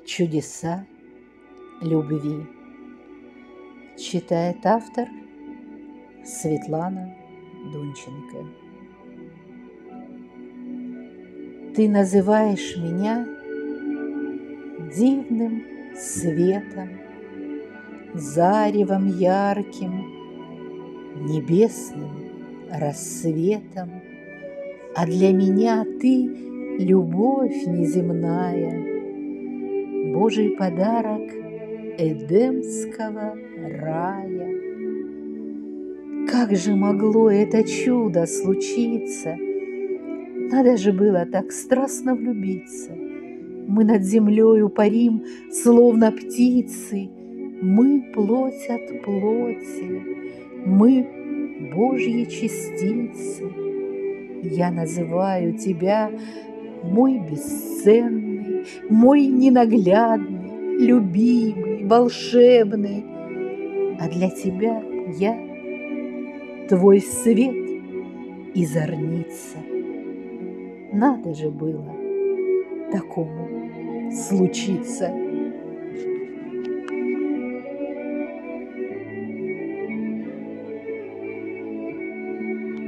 Чудеса любви. Читает автор Светлана Дунченко. Ты называешь меня дивным светом, заревом ярким, небесным рассветом, а для меня ты любовь неземная, Божий подарок эдемского рая. Как же могло это чудо случиться? Надо же было так страстно влюбиться. Мы над землею парим, словно птицы. Мы плоть от плоти, мы Божьи частицы. Я называю тебя мой бесценный, мой ненаглядный, любимый, волшебный. А для тебя я твой свет и зорница. Надо же было такому случиться.